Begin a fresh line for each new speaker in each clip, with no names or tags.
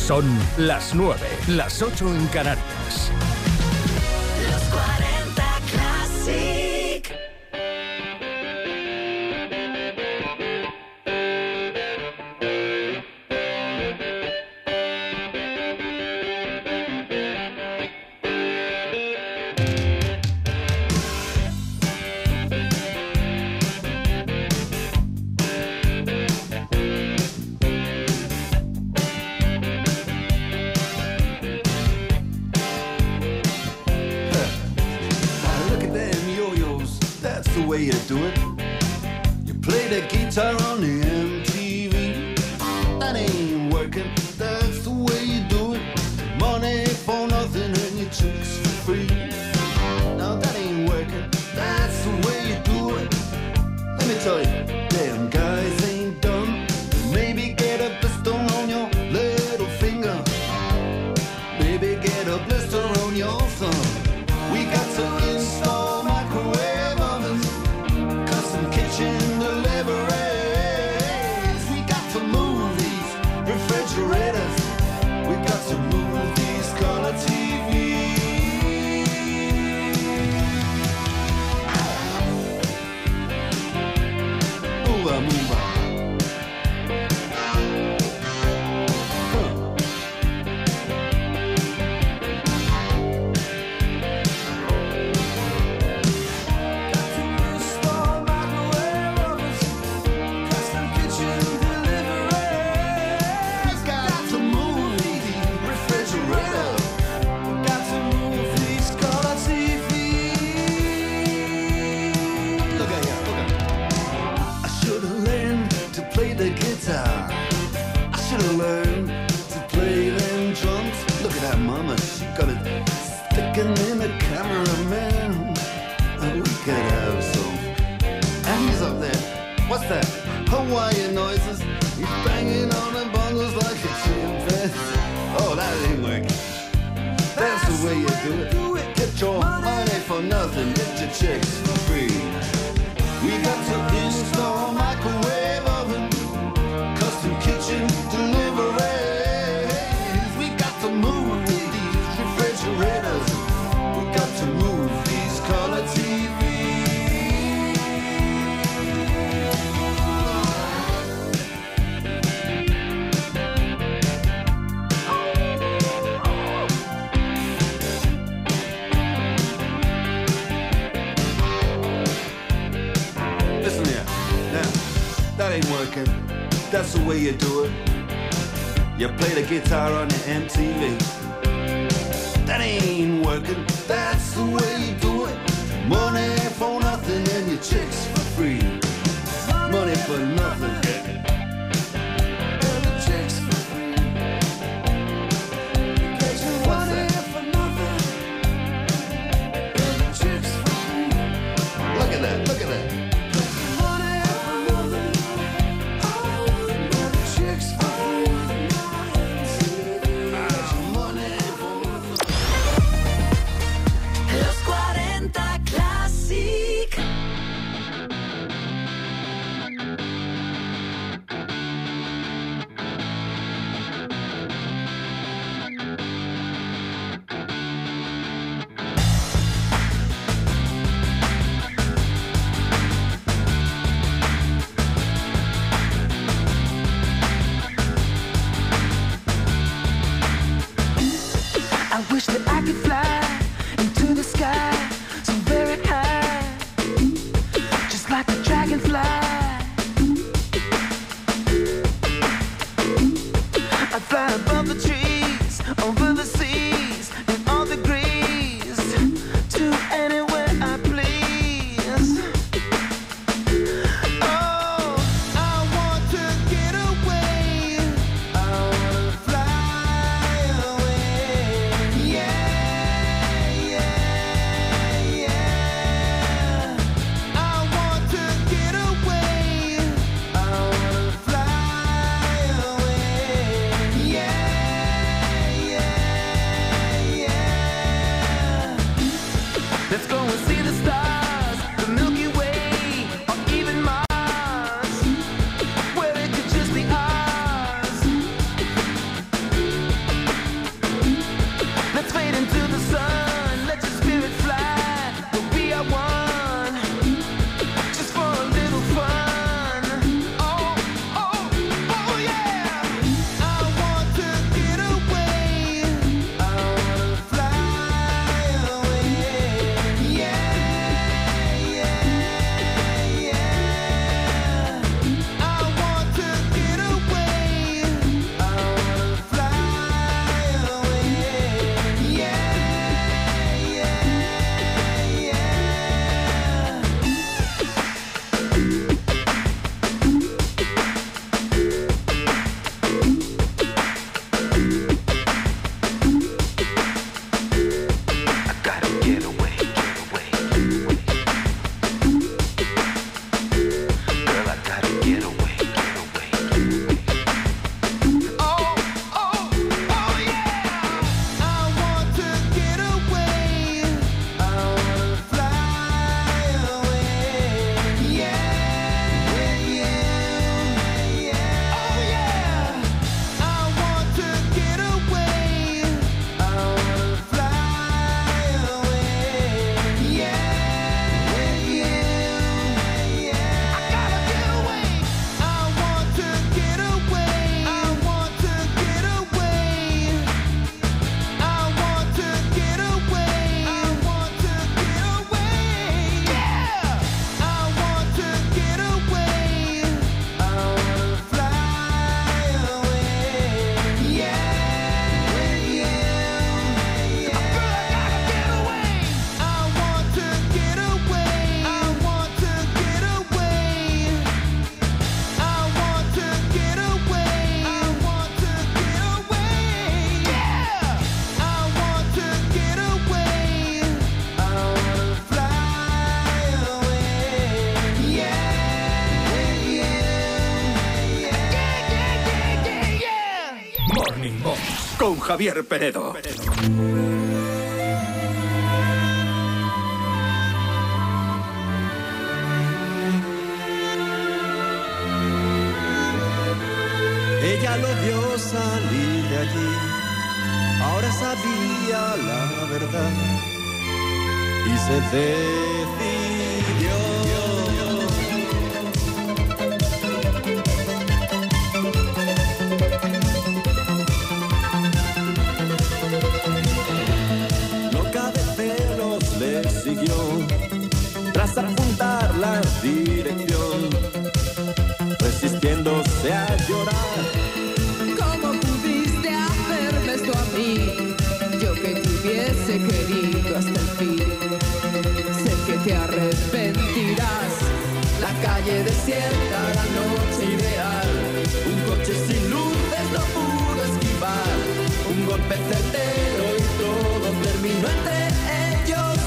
Son las 9, las 8 en Canarias.
Los 40 Classic.
You do it. You play the guitar on the MTV. That ain't working. That's the way you do it. Money for nothing and your chicks for free. Now that ain't working. That's the way you do it. Let me tell you, damn guys ain't dumb. Maybe get a blister on your little finger. Maybe get a blister on your thumb. We got to install microwave ovens, kitchen deliveries. We got to move these refrigerators. We got to move these color TVs. Move on, move on. I should have learned to play them drums. Look at that mama, she got it sticking in the cameraman. We could have some. And he's up there. What's that? Hawaiian noises. He's banging on the bongos like a chimpanzee. Oh, that ain't working. That's the way you do it. Get your money for nothing, get your chicks for free. We got to install microwave oven, custom kitchen deliveries. We got to move these refrigerators. We got to move these color TVs. Listen here, now, that ain't working. That's the way you do it. You play the guitar on the MTV. That ain't working. That's the way you do it. Money for nothing and your chicks for free. Money for nothing. And the chicks for free. Get your money for nothing. And the chicks for free. Look at that, look at that.
Los 40 Classic.
con Javier Penedo.
Ella lo vio salir de allí, ahora sabía la verdad y se decidió. Loca de celos le siguió, tras apuntar la dirección, resistiéndose a llorar.
¿Cómo pudiste hacerme esto a mí? Yo que te hubiese querido hasta el fin. Sé que te arrepentirás. La calle desierta, la noche ideal. Un coche sin luces no pudo esquivar. Un golpe certero y todo terminó entre ellos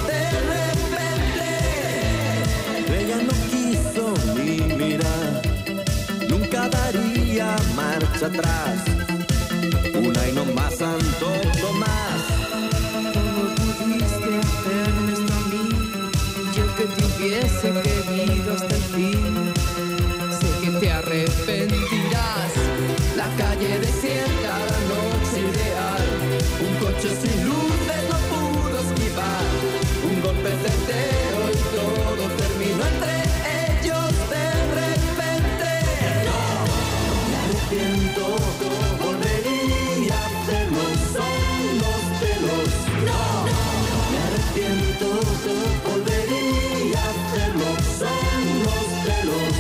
de repente.
Ella no quiso ni mirar, nunca daría marcha atrás. Una y no más, Santo Tomás.
¿Cómo pudiste hacerme esto a mí? Yo que te hubiese querido hasta el fin. Sé que te arrepentirás. La calle desierta, la noche ideal. Un coche sin luces no pudo esquivar. Un golpe certero y todo terminó entre ellos de repente.
Me arrepiento, volvería a hacerlo, son los celos. Me arrepiento, volvería a hacerlo, son los celos.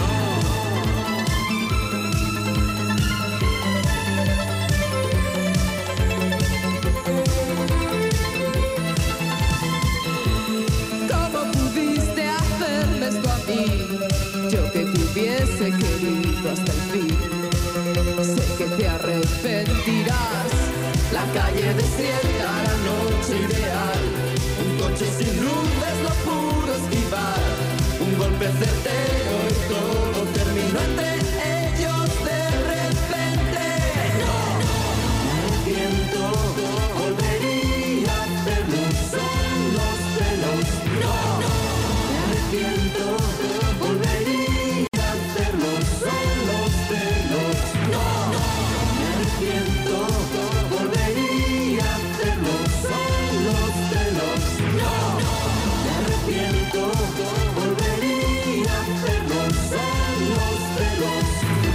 ¿Cómo pudiste hacerme esto a mí? Yo que te hubiese querido hasta el fin. Sé que te arrepentirás. La calle desierta, la noche ideal. Un coche sin luces no pudo esquivar. Un golpe certero y todo terminó entre ellos de repente.
Me arrepiento, volvería a hacerlo, son los celos. Me arrepiento, volvería a hacerlo, son los celos. Me arrepiento, volvería a hacerlo, son los celos. Me arrepiento, volvería a hacerlo, son los celos.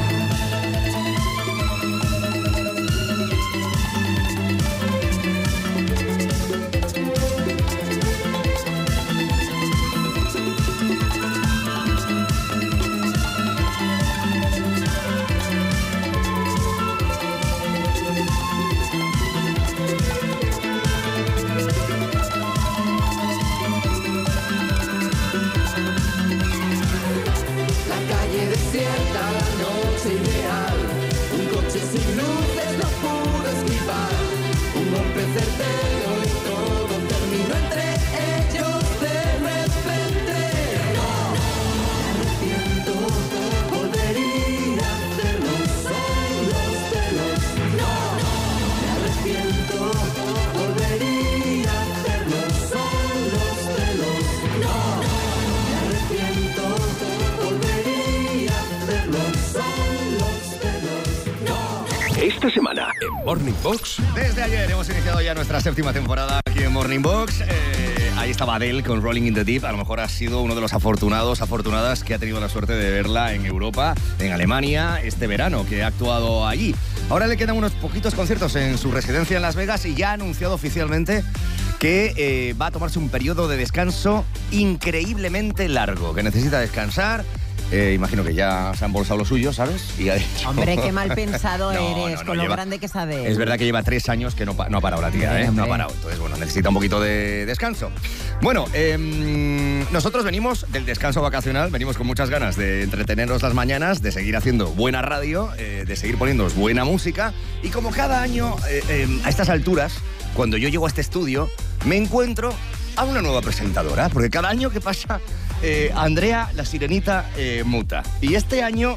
La calle desierta, la noche ideal. Un coche sin luces no pudo esquivar. Un golpe certero y todo terminó entre ellos de repente.
Me arrepiento, volvería a hacerlo, son los celos. Me arrepiento, volvería a hacerlo, son los celos. Me arrepiento, volvería a hacerlo, son los celos.
Esta semana en Morning Box.
Desde ayer hemos iniciado ya nuestra séptima temporada aquí en Morning Box. Ahí estaba Adele con Rolling in the Deep. A lo mejor ha sido uno de los afortunadas que ha tenido la suerte de verla en Europa, en Alemania, este verano, que ha actuado allí. Ahora le quedan unos poquitos conciertos en su residencia en Las Vegas y ya ha anunciado oficialmente que va a tomarse un periodo de descanso increíblemente largo, que necesita descansar. Imagino que ya se ha embolsado lo suyo, ¿sabes? Y ha dicho...
Hombre, qué mal pensado eres,
no,
con lo
lleva-
grande que sabes.
Es verdad que lleva 3 años que no ha parado la tía, ¿eh? No ha
Hombre.
parado. Entonces, bueno, necesita un poquito de descanso. Bueno, nosotros venimos del descanso vacacional, venimos con muchas ganas de entretenernos las mañanas, de seguir haciendo buena radio, de seguir poniéndonos buena música. Y como cada año, a estas alturas, cuando yo llego a este estudio, me encuentro a una nueva presentadora, porque cada año que pasa, Andrea, la sirenita, muta. Y este año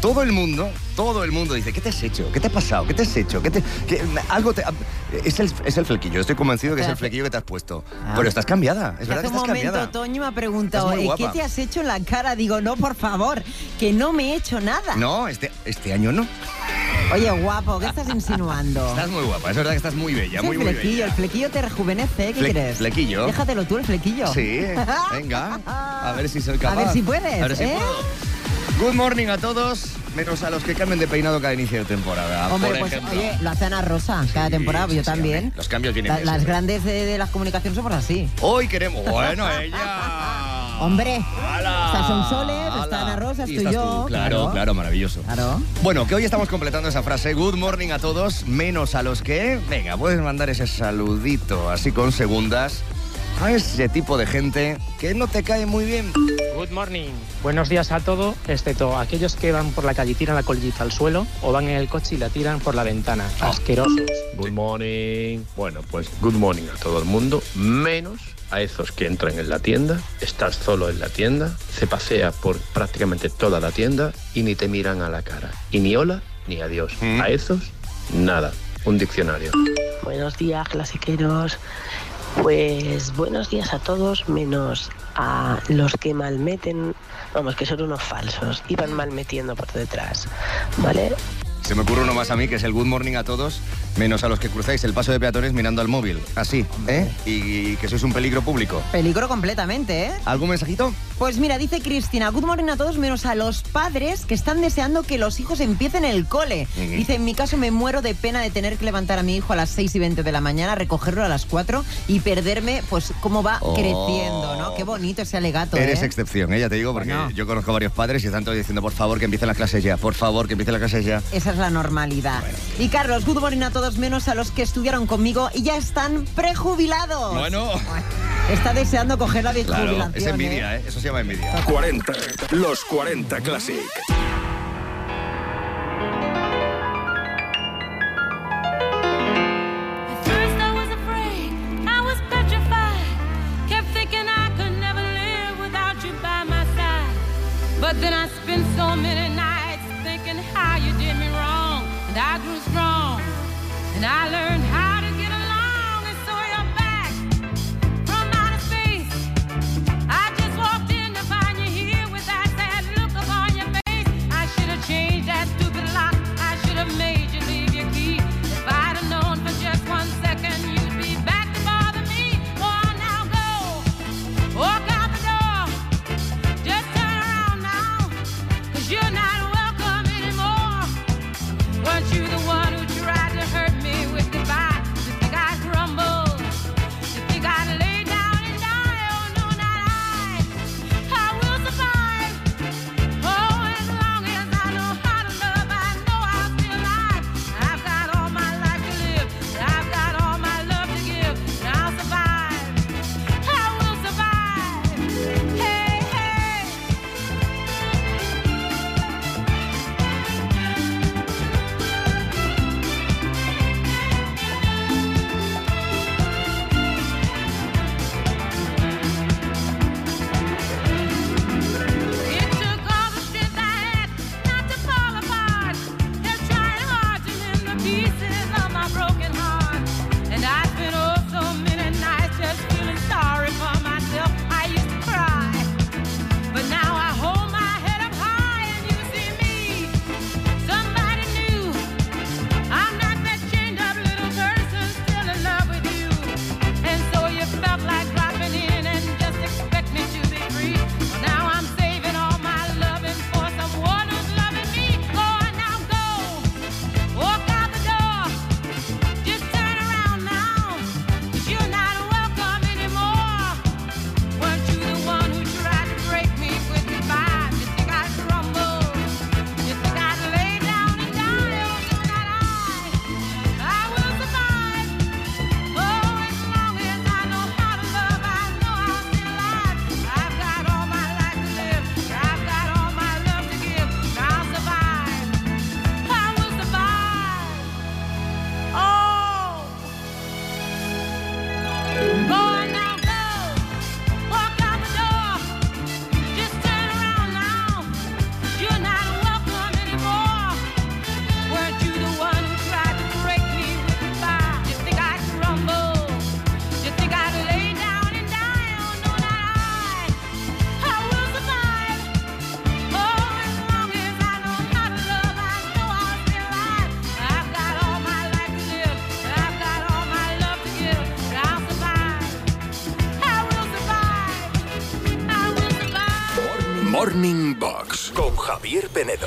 todo el mundo dice, ¿qué te has hecho? ¿Qué te ha pasado? ¿Qué te has hecho? Es el flequillo, estoy convencido que es el flequillo que te has puesto. Pero estás cambiada, es verdad que estás cambiada.
Hace un momento Toñi me ha preguntado, ¿qué te has hecho en la cara? Digo, no, por favor, que no me he hecho nada.
No, este año no.
Oye, guapo, ¿qué estás insinuando?
Estás muy guapa, es verdad que estás muy bella, muy bella.
El flequillo te rejuvenece, ¿qué crees?
¿Flequillo?
Déjatelo tú, el flequillo.
Sí, venga, a ver si soy capaz.
A ver si puedes,
A ver si puedo. Good morning a todos, menos a los que cambien de peinado cada inicio de temporada.
Hombre,
por
pues
ejemplo.
oye, lo hace Ana Rosa cada temporada, yo también.
Hombre, los cambios vienen bien.
Las grandes de las comunicaciones somos así.
Hoy queremos... Bueno, ella...
Hombre,
¡Hala!
Está Son Soler, está Ana Rosa, estoy yo.
Claro, maravilloso.
Claro.
Bueno, que hoy estamos completando esa frase. Good morning a todos, menos a los que... Venga, puedes mandar ese saludito así con segundas a ese tipo de gente que no te cae muy bien.
Good morning. Buenos días a todos, excepto aquellos que van por la calle y tiran la colillita al suelo o van en el coche y la tiran por la ventana. Asquerosos.
Good morning. Bueno, pues good morning a todo el mundo, menos a esos que entran en la tienda, estás solo en la tienda, se pasea por prácticamente toda la tienda y ni te miran a la cara. Y ni hola ni adiós. A esos, nada. Un diccionario.
Buenos días, clasiqueros. Pues buenos días a todos, menos a los que malmeten, vamos, que son unos falsos, y van malmetiendo por detrás, ¿vale?
Se me ocurre uno más a mí, que es el good morning a todos, menos a los que cruzáis el paso de peatones mirando al móvil, así, ¿eh? Y que sois un peligro público.
Peligro completamente, ¿eh?
¿Algún mensajito?
Pues mira, dice Cristina, good morning a todos, menos a los padres que están deseando que los hijos empiecen el cole. Dice, en mi caso me muero de pena de tener que levantar a mi hijo a las 6:20 de la mañana, recogerlo a las 4 y perderme, pues, cómo va creciendo, ¿no? Qué bonito ese alegato,
Eres excepción, ya te digo, porque yo conozco a varios padres y están todos diciendo, por favor, que empiecen las clases ya, por favor, que empiecen las clases ya.
Esa es la normalidad. Bueno. Y Carlos, good morning a todos, menos a los que estudiaron conmigo y ya están prejubilados.
Bueno.
Está deseando coger la jubilación.
Claro, es envidia, ¿eh? Eso se llama envidia.
40, los 40 Classic.
But then I spent so many nights thinking how you did me wrong, and I grew strong, and I learned how to get along, and so you're back from outer space. I just walked in to find you here with that sad look upon your face. I should have changed that stupid lock. I should have made you leave your key. If I'd have known for just 1 second you'd be back to bother me. Oh, now go, walk out the door, just turn around now, 'cause you're not welcome anymore. Weren't you the one who tried to hurt me with goodbye?
Javier Penedo.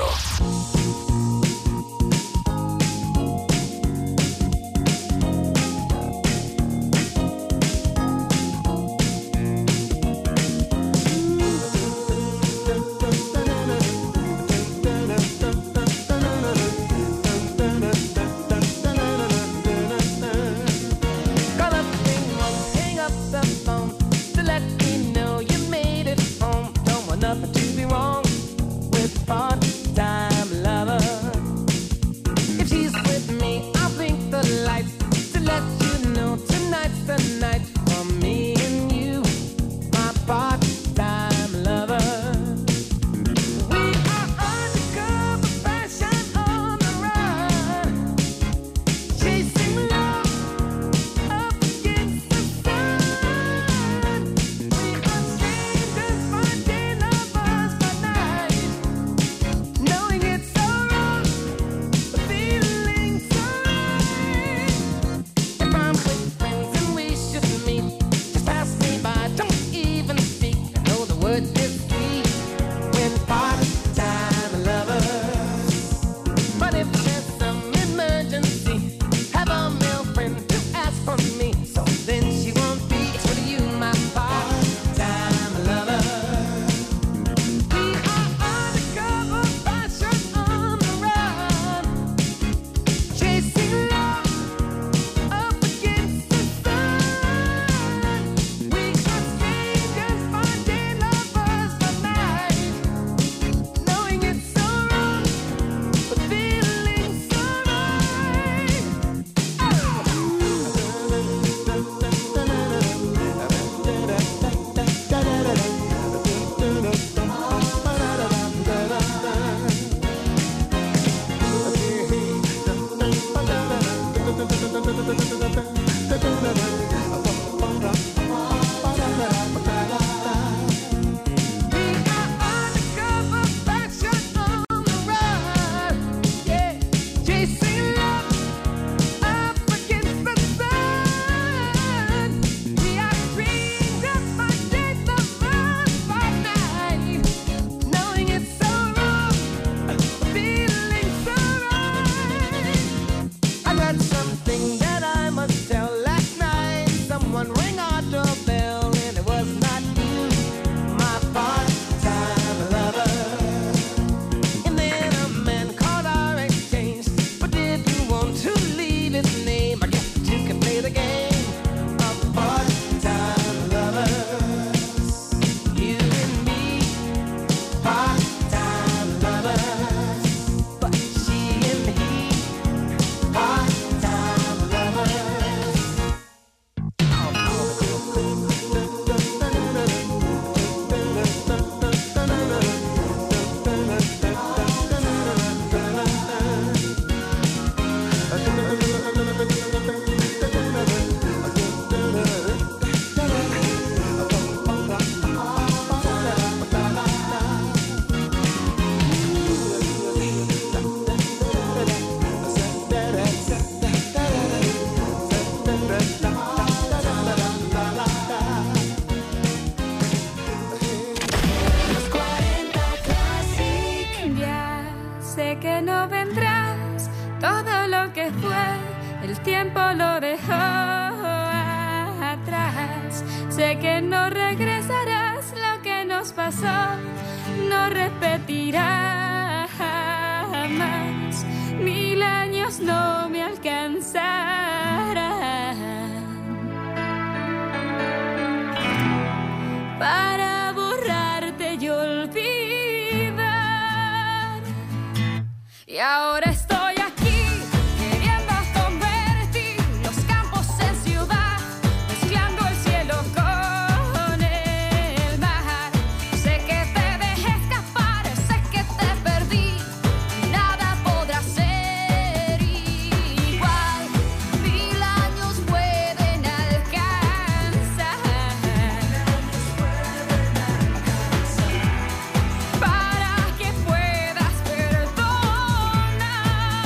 Para que puedas perdonar.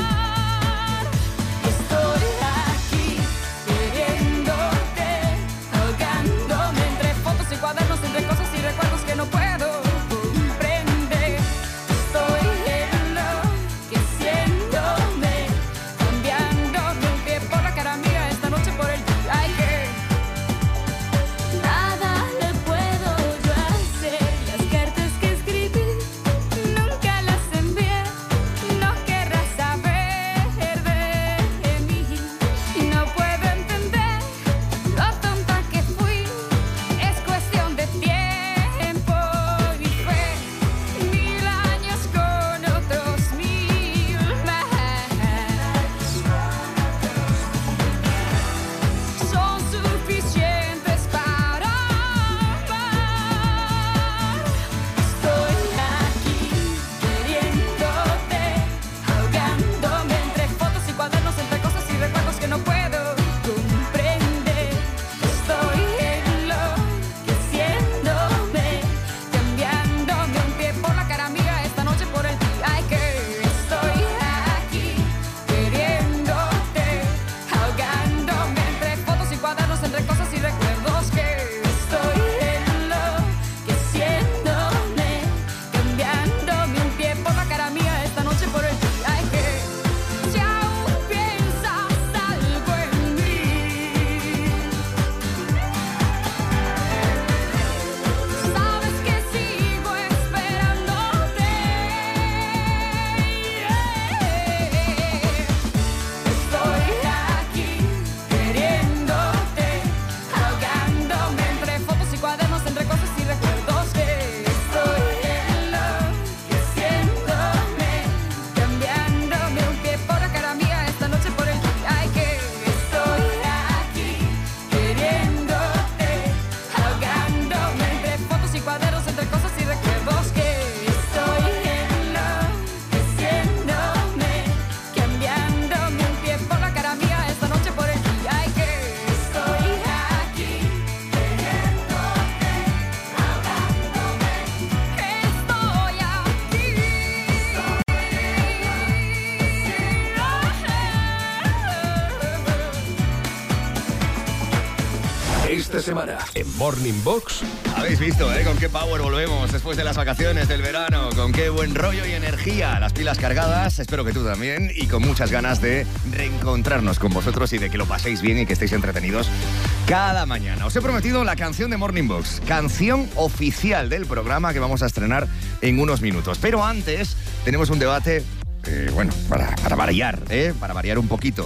de semana en Morning Box.
Habéis visto, con qué power volvemos después de las vacaciones del verano, con qué buen rollo y energía, las pilas cargadas, espero que tú también, y con muchas ganas de reencontrarnos con vosotros y de que lo paséis bien y que estéis entretenidos cada mañana. Os he prometido la canción de Morning Box, canción oficial del programa que vamos a estrenar en unos minutos. Pero antes tenemos un debate, para variar, para variar un poquito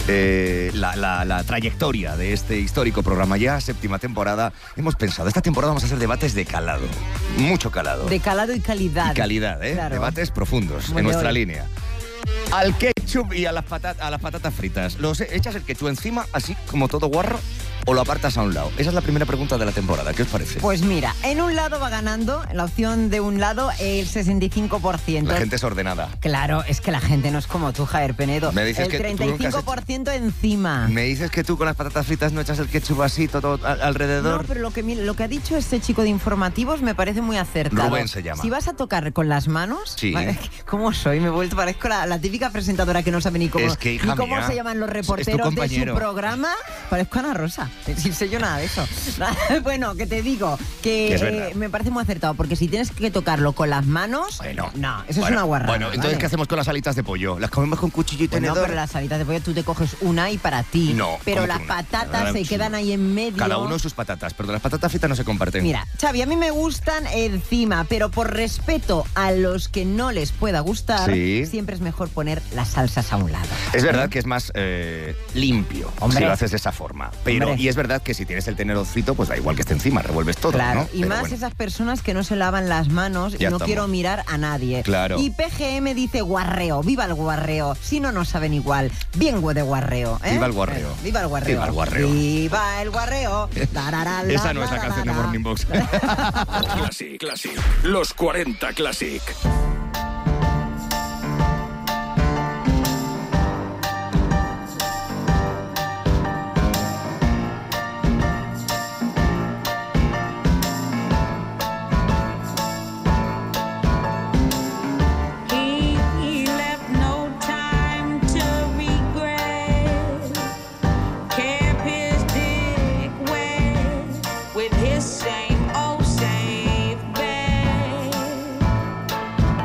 la trayectoria de este histórico programa. Ya séptima temporada, hemos pensado, esta temporada vamos a hacer debates de calado, mucho calado.
De calado y calidad.
Y calidad,
Claro.
Debates profundos en nuestra línea. Al ketchup y a las patatas fritas, ¿los echas el ketchup encima, así como todo guarro, o lo apartas a un lado? Esa es la primera pregunta de la temporada, ¿qué os parece?
Pues mira, en un lado va ganando, en la opción de un lado, el 65%.
La gente es ordenada.
Claro, es que la gente no es como tú, Javier Penedo.
Me dices
el
que tú nunca has
35% encima.
¿Me dices que tú con las patatas fritas no echas el ketchup así todo alrededor?
No, pero lo que ha dicho este chico de informativos me parece muy acertado.
Rubén se llama.
Si vas a tocar con las manos,
Sí.
¿vale? ¿Cómo soy? Me he vuelto, parezco la típica presentadora que no sabe ni cómo,
Es que, hija
ni cómo
mía,
se llaman los
es tu
reporteros de su
compañero.
programa. Parezco Ana Rosa, sin sé yo nada de eso. Bueno, que te digo
Que es verdad.
que me parece muy acertado, porque si tienes que tocarlo con las manos, no, eso es una guarrada.
Bueno, entonces,
¿vale?
¿qué hacemos con las alitas de pollo? ¿Las comemos con cuchillo y
Bueno,
tenedor?
pero las alitas de pollo tú te coges una y para ti.
No,
pero
¿cómo
las
que una?
patatas se
Sí.
quedan ahí en medio.
Cada uno sus patatas, pero las patatas fritas no se comparten.
Mira, Xavi, a mí me gustan encima, pero por respeto a los que no les pueda gustar,
Sí.
siempre es mejor poner las salsas a un lado.
Es verdad que es más limpio
Hombre.
si lo haces de esa forma. Pero,
Hombre.
y es verdad que si tienes el tenedor frito, pues da igual que esté encima, revuelves todo,
Claro,
¿no?
y
Pero
más
bueno.
esas personas que no se lavan las manos y
Ya
no
estamos.
quiero mirar a nadie.
Claro.
Y PGM dice guarreo, viva el guarreo. Si no, no saben igual. Bien de guarreo, ¿eh?
Viva el guarreo.
Viva el guarreo.
Viva el guarreo.
Viva el guarreo.
Esa no es la canción de Morning Box.
Classic. Los 40 Classic.
He left no time to regret. Kept his dick wet with his same old safe bet.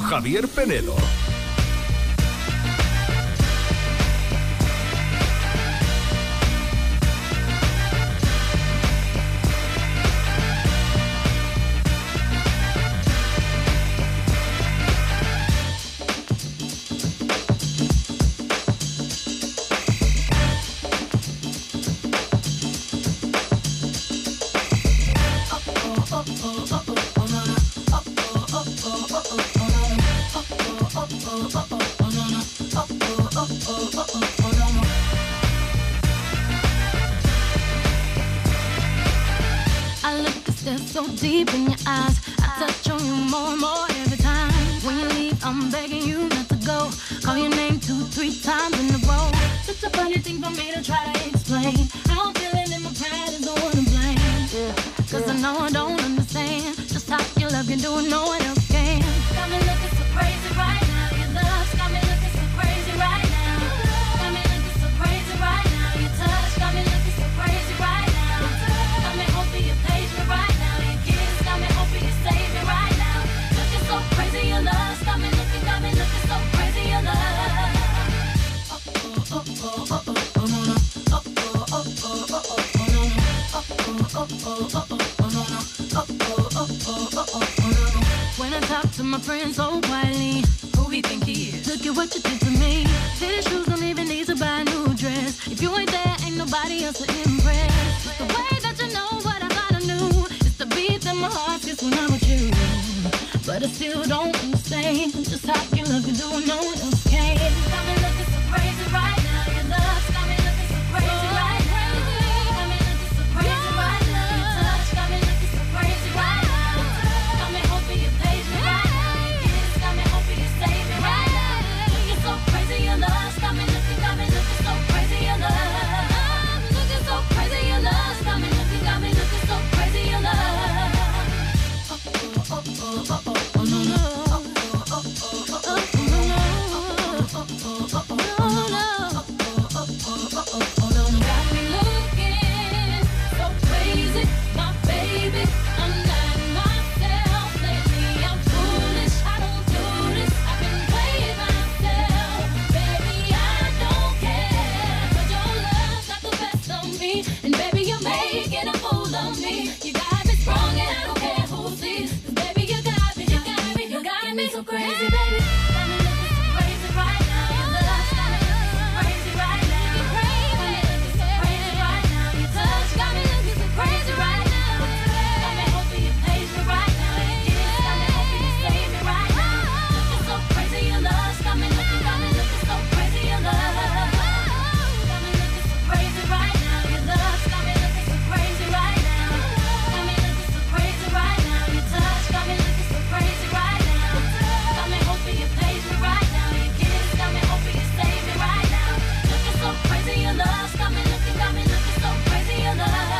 Javier Penedo.
So deep in your eyes, I touch on you more and more every time. When you leave, I'm begging you not to go. Call your name 2-3 times in a row. Such a funny thing for me to try to explain. How I'm feeling and my pride is the one to blame. Cause I know I don't understand just how your love can do it, no one else can. Got me looking so crazy right now. Your love's got me looking so crazy right now. Got me looking so crazy right now. Your touch got me looking so crazy right now. Got me hoping you page me right now. Got me hoping you save me right now. Looking so crazy, your love got me looking so crazy, your love. When I talk to my friends so quietly, who he think he is? Look at what you did to me. Fitted shoes don't even need to buy a new dress. If you ain't there, ain't nobody else to impress. It's the way that you know what I thought I knew. It's the beat that my heart gets when I'm with you. But I still don't understand just how you look and do no one else can. Got me looking so crazy right now. Your love's got me looking so crazy right now. Got me looking so crazy right now. Your touch got me looking so crazy right now. Got me hoping you page me right now. Your kiss got me hoping you save me right now. Looking so crazy, your love's got me looking so crazy, your love. Looking so crazy, your love's got me looking so crazy, your love. And baby, you're making a fool of me. You got me strong and I don't care who sees. 'Cause baby, you got me so crazy, baby. Got me looking so crazy right now. Your love's got me looking so crazy right now. Got me looking so crazy right now. Your touch got me looking so crazy right now. Got me hoping you page me right now. Your kiss got me hoping you save me right now. Looking so crazy, your love's got me looking so crazy, your love. Got me looking so crazy right now. Your love's got me looking so crazy right now. Got me looking so crazy right now. Your touch got me looking so crazy right now. Got me hoping you page me right now. Your kiss got me hoping you save me right now. Looking so crazy, your love's got me looking so crazy, your love.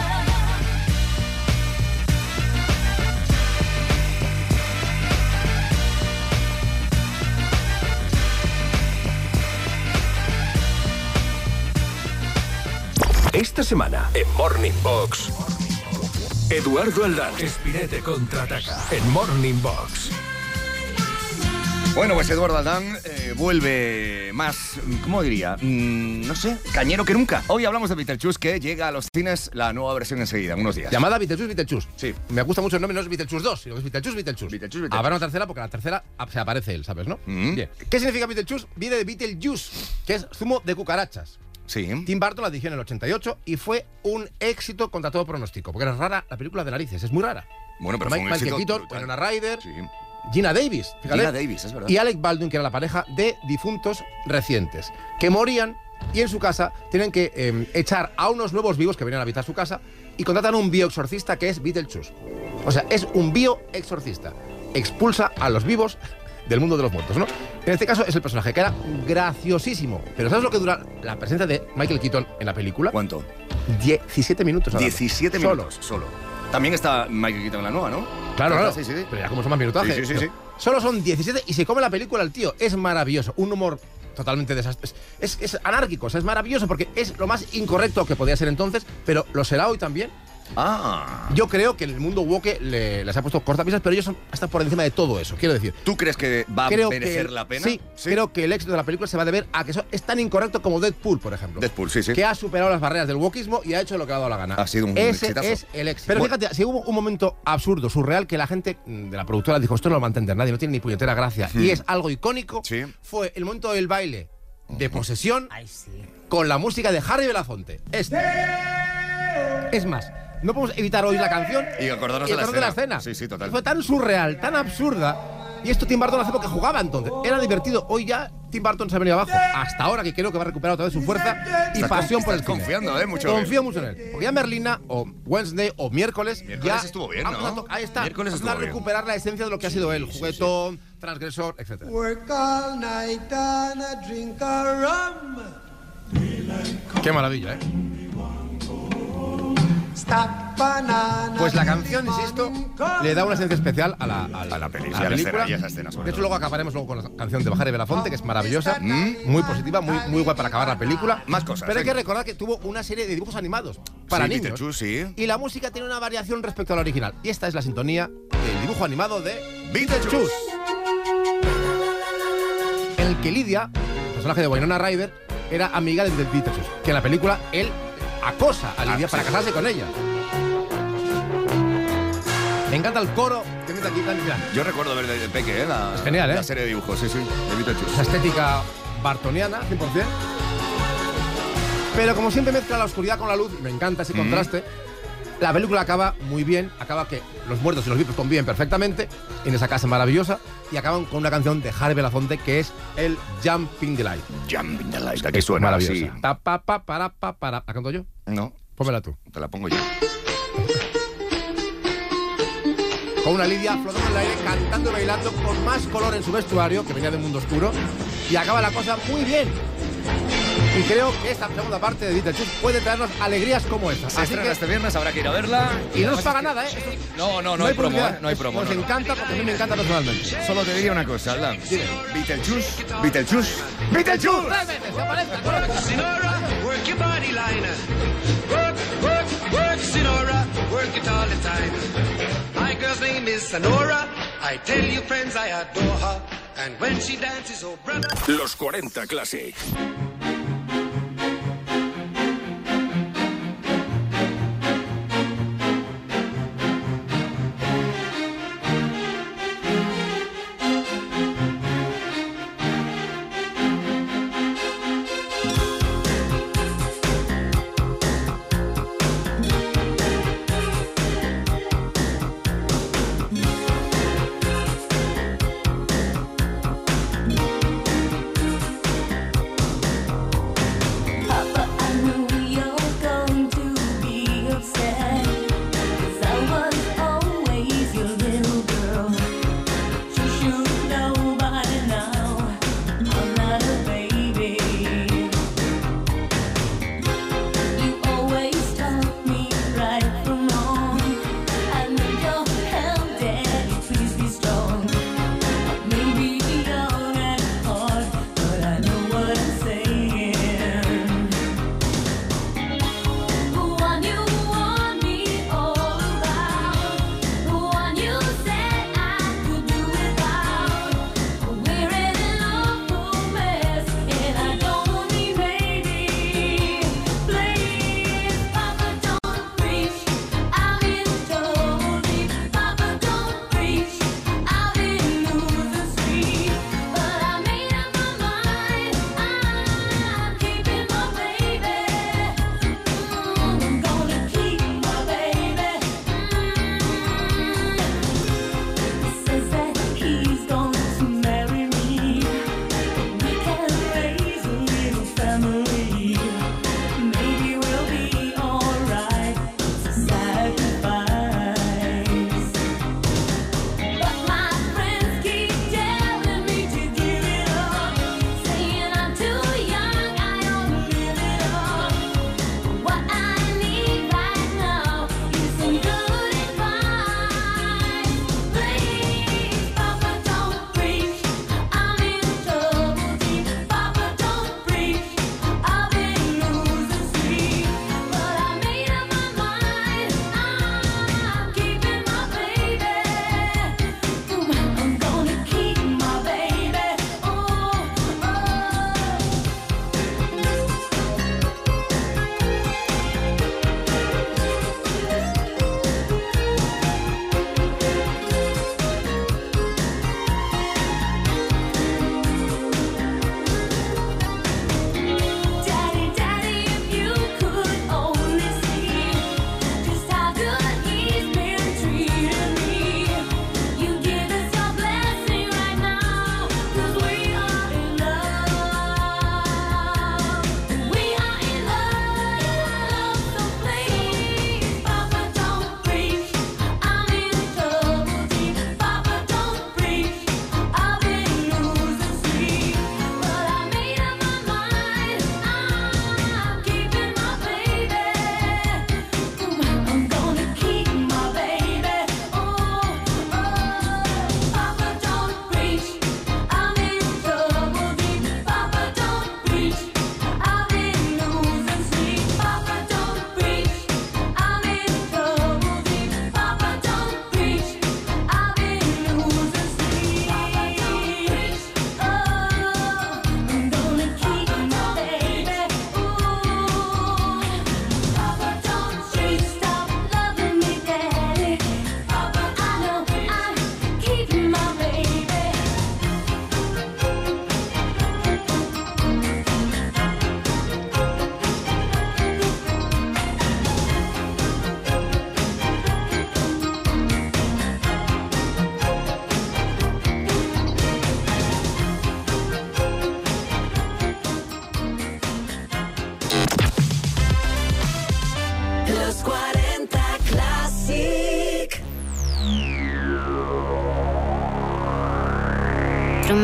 Esta semana, en Morning Box, Eduardo Aldán, Espinete contraataca en Morning Box.
Bueno, pues Eduardo Aldán vuelve más, ¿cómo diría? No sé, cañero que nunca. Hoy hablamos de Beetlejuice, que llega a los cines la nueva versión enseguida, en unos días.
Llamada Beetlejuice.
Sí.
Me gusta mucho el nombre, no es Beetlejuice 2, sino que es Beetlejuice. Habrá una tercera porque en la tercera se aparece él, ¿sabes, no? Bien. ¿Qué significa Beetlejuice? Viene de Beetlejuice, que es zumo de cucarachas.
Sí.
Tim Burton la dirigió en el 88 y fue un éxito contra todo pronóstico, porque era rara la película de narices, es muy rara.
Bueno, pero fue un éxito
Michael Keaton, Winona Ryder, Gina Davis, fíjate.
Gina Davis, es verdad.
Y Alec Baldwin, que era la pareja de difuntos recientes, que morían y en su casa tienen que echar a unos nuevos vivos que venían a habitar su casa y contratan a un bioexorcista que es Beetlejuice. O sea, es un bioexorcista. Expulsa a los vivos del mundo de los muertos, ¿no? En este caso es el personaje, que era graciosísimo. Pero ¿sabes lo que dura la presencia de Michael Keaton en la película?
¿Cuánto?
17 minutos.
17 minutos. Solo. También está Michael Keaton en la nueva, ¿no?
Claro.
Sí.
Pero ya como son más minutajes.
Sí.
Solo son 17 y se come la película el tío. Es maravilloso. Un humor totalmente desastroso. Es anárquico, o sea, es maravilloso porque es lo más incorrecto que podía ser entonces, pero lo será hoy también. Yo creo que el mundo woke les ha puesto cortapisas, pero ellos están por encima de todo eso. Quiero decir,
¿tú crees que va a merecer la pena?
Sí, creo que el éxito de la película se va a deber a que es tan incorrecto como Deadpool, por ejemplo.
Deadpool, sí.
Que ha superado las barreras del wokeismo y ha hecho lo que le ha dado la gana.
Ha sido un
Ese
exitazo.
es el éxito. Pero fíjate, si hubo un momento absurdo, surreal, que la gente de la productora dijo, esto no lo va a entender nadie, no tiene ni puñetera gracia, y es algo icónico, fue el momento del baile de posesión con la música de Harry Belafonte. Es más, no podemos evitar oír la canción
y acordarnos
de
la
escena.
Sí, total.
Fue tan surreal, tan absurda. Y esto Tim Burton hace porque jugaba entonces. Era divertido. Hoy ya Tim Burton se ha venido abajo. Hasta ahora que creo que va a recuperar otra vez su fuerza y pasión por el cine.
Confiando, mucho.
Confío mucho en él. Porque ya Merlina o Wednesday o miércoles ya
estuvo bien, ¿no?
Ahí está.
Miércoles
estuvo bien. Recuperar la esencia de lo que ha sido él. Juguetón, transgresor, etc.
Work all night and a drink a rum.
Qué maravilla, ¿eh?
Stack banana.
Pues la canción, insisto, le da una esencia especial a la película.
Y a esa escena,
de hecho, luego acabaremos con la canción de Harry Belafonte, que es maravillosa, muy positiva, muy guay para acabar la película.
Más cosas.
Pero hay que recordar que tuvo una serie de dibujos animados para niños.
Beetlejuice,
y la música tiene una variación respecto a la original. Y esta es la sintonía del dibujo animado de Beetlejuice. En el que Lydia, el personaje de Winona Ryder, era amiga de Beetlejuice, que en la película él acosa a Lydia para casarse con ella. Me encanta el coro que mete aquí.
Yo recuerdo ver de Peque,
es genial,
la serie de dibujos, sí, de Beetlejuice.
Esa estética bartoniana, 100%. Pero como siempre mezcla la oscuridad con la luz, me encanta ese contraste. La película acaba muy bien, acaba que los muertos y los vivos conviven perfectamente en esa casa maravillosa y acaban con una canción de Harry Belafonte que es el Jumping the Light.
Jumping the Light, que aquí suena así.
¿La canto yo?
No.
Pónmela tú.
Te la pongo yo.
Con una Lydia flotando en el aire, cantando y bailando con más color en su vestuario, que venía de un mundo oscuro, y acaba la cosa muy bien. Y creo que esta segunda parte de Beetlejuice puede traernos alegrías como esta.
Se estrena este viernes, habrá que ir a verla.
Y no nos paga nada, ¿eh?
No hay promo, no hay promo.
Nos encanta porque a mí me encanta personalmente.
Solo te diría una cosa, Aldán.
Dime.
Beetlejuice.
¡Tres veces! Work your body liner. Work, Sinora. Work it all the time. My girl's name is Sonora. I tell you, friends, I adore her. And when she dances, oh brother.
Los 40 Classic.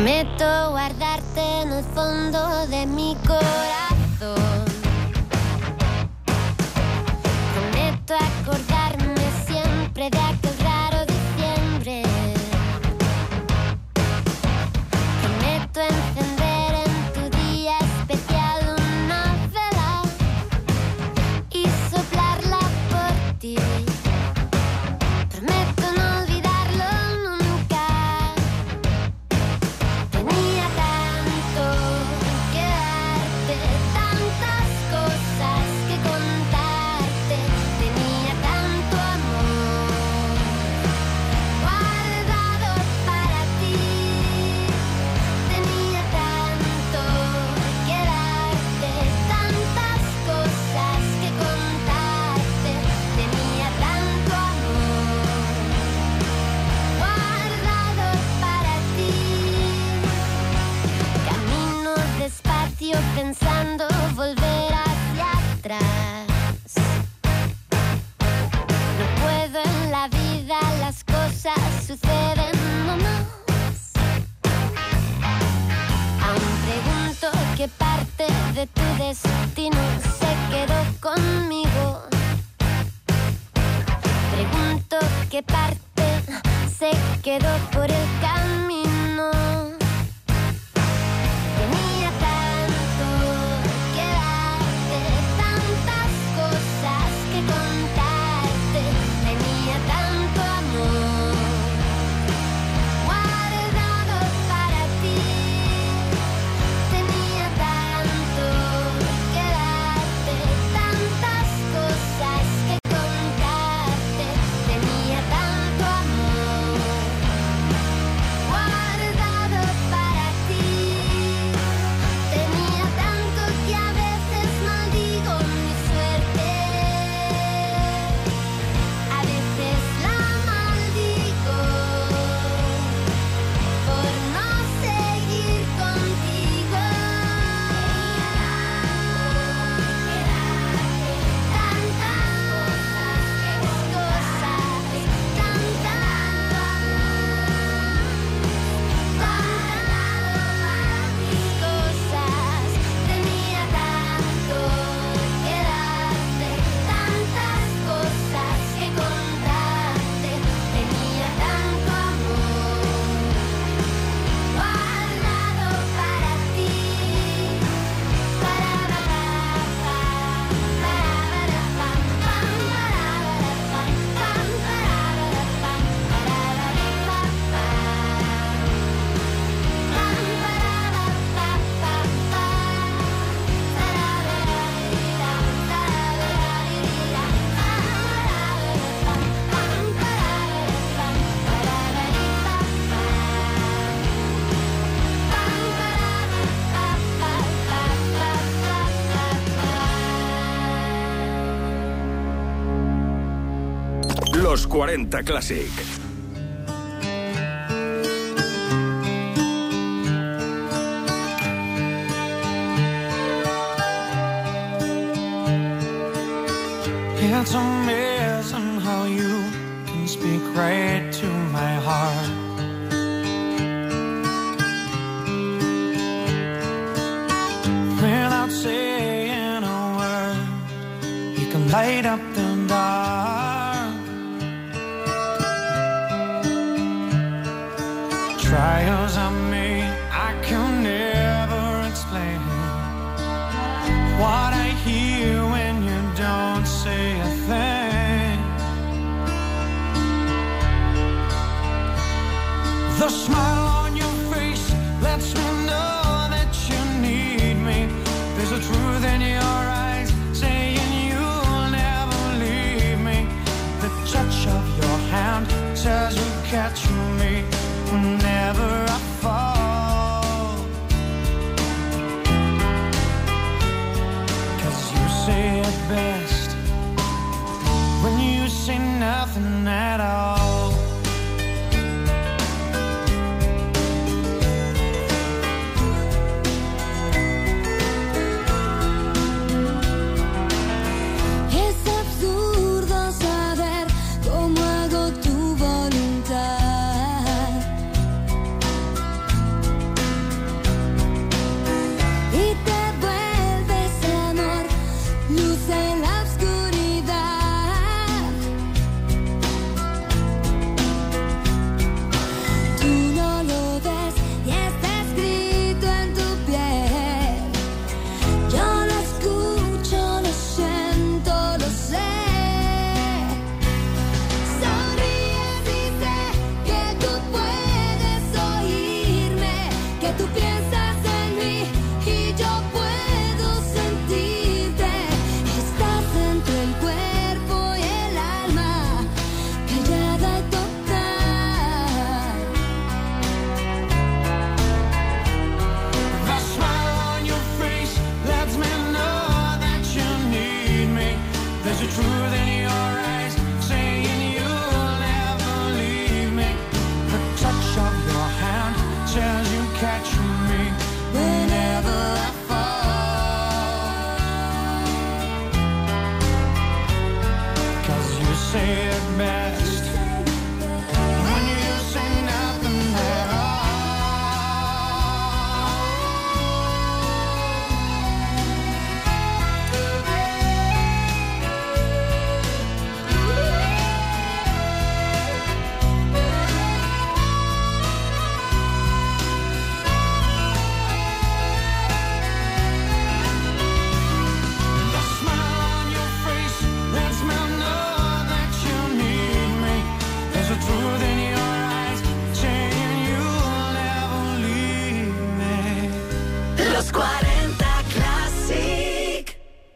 Prometo guardarte en el fondo de mi corazón. Prometo acordarme siempre de aquel raro diciembre. Prometo encender en tu día especial una vela y soplarla por ti. Prometo no olvidarlo nunca. Tenía tanto que darte, tantas cosas que contarte. Tenía tanto amor guardado para ti. Tenía tanto que darte, tantas cosas que contarte. Tenía tanto amor guardado para ti. Camino despacio pensando volver hacia atrás. No puedo en la vida, las cosas suceden nomás. Aún pregunto qué parte de tu destino se quedó conmigo. Pregunto qué parte se quedó por el camino. Tenía tanto que darte, tantas cosas que contarte. Tenía tanto amor guardado para ti. Tenía tanto que darte, tantas cosas que contarte. Tenía tanto amor guardado para ti. Tenía tanto que a veces maldigo mi suerte. A veces la maldigo por no seguir contigo. Tantas cosas, tenía tanto que darte, tantas cosas que contarte. Tenía tanto amor guardado para ti.
Los 40 Classic.
It's amazing how you can speak right to my heart. Without saying a word, you can light up the dark. Try as I may, I can never explain what I hear when you don't say a thing. The smile on your face lets me know that you need me. There's a truth in your eyes saying you'll never leave me. The touch of your hand says you catch me whenever I fall. 'Cause you say it best when you say nothing at all. truth in your eyes, saying you'll never leave me. The touch of your hand says you catch me whenever I fall. 'Cause you say it best when you say nothing at all. The smile on your face lets me know that you need me. There's a truth in your eyes saying you'll never leave me.
Los 40 Classic.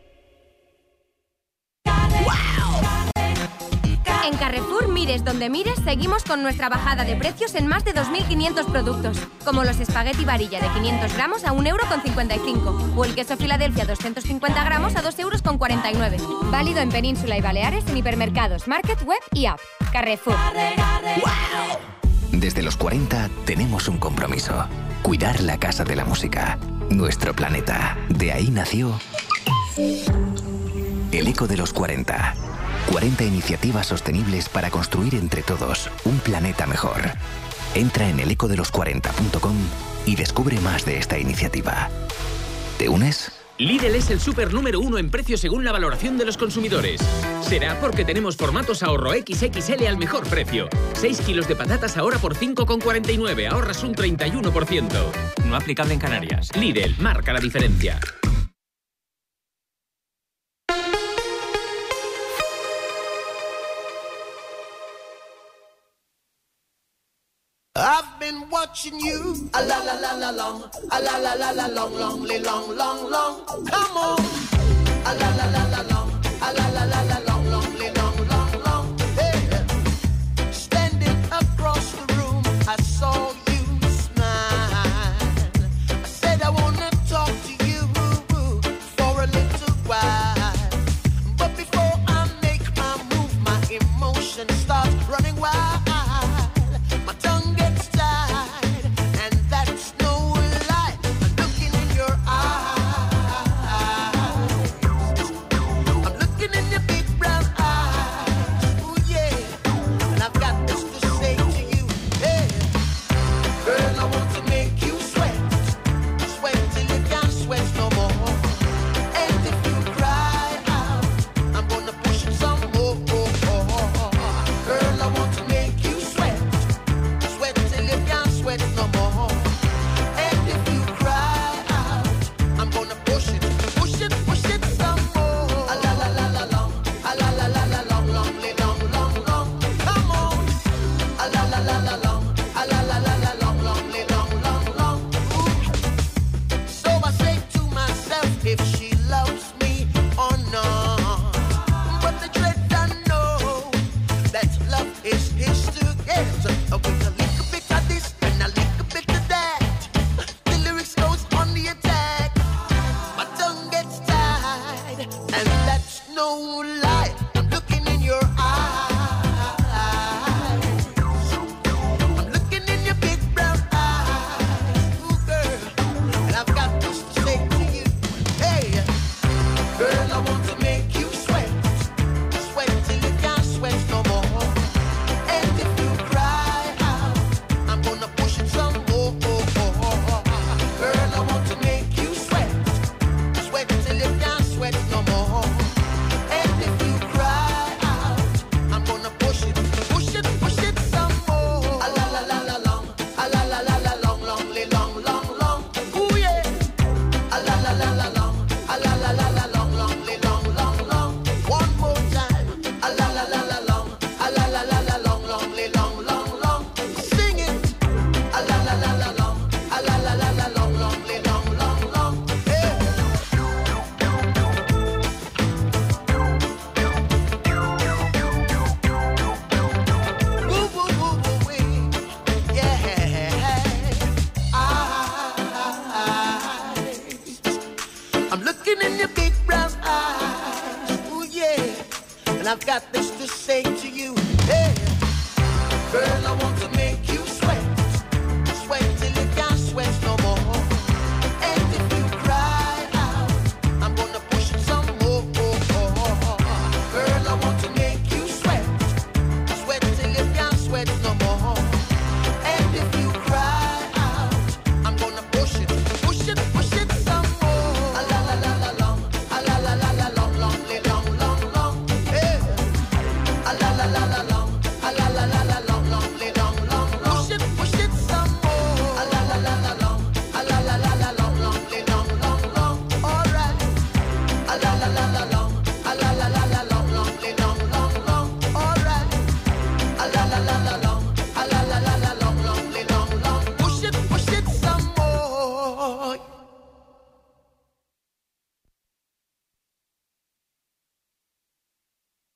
En Carrefour, mires donde mires, seguimos con nuestra bajada de precios en más de 2.500 productos, como los espagueti varilla de 500 gramos a 1,55 € o el queso Filadelfia 250 gramos a 2,49 €. Válido en Península y Baleares en hipermercados, market, web y app. Carrefour.
Desde los 40 tenemos un compromiso. Cuidar la Casa de la Música. Nuestro planeta. De ahí nació el Eco de los 40. 40 iniciativas sostenibles para construir entre todos un planeta mejor. Entra en elecodelos40.com y descubre más de esta iniciativa. ¿Te unes?
Lidl es el súper número 1 en precio según la valoración de los consumidores. Será porque tenemos formatos ahorro XXL al mejor precio. 6 kilos de patatas ahora por 5,49, ahorras un 31%. No aplicable en Canarias. Lidl, marca la diferencia.
I've been watching you, a la la la la long, a la la la la long, long, long, long, long. Come on, a la la la la long, a la la la la long, long, long, long, long. Hey, standing across the room, I saw you smile. I said I wanna talk to you for a little while, but before I make my move, my emotions start running wild. My tongue gets tied, and that's no lie. I'm looking in your eyes. I'm looking in your big brown eyes. Ooh, yeah. And I've got this to say to you. Hey, girl, I want to make you sweat. Sweat till you can't sweat no more. And if you cry out, I'm gonna push it some more. And I've got this to say to you. Hey, girl, I want to make you